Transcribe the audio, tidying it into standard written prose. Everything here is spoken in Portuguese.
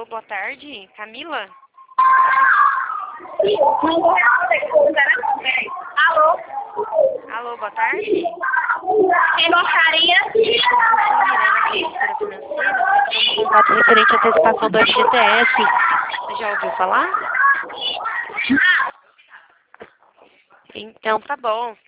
boa tarde. Camila? Alô? Alô, boa tarde. Quem gostaria? Gestora financeira, temos contato referente à antecipação do FGTS. Você já ouviu falar? Então, tá bom.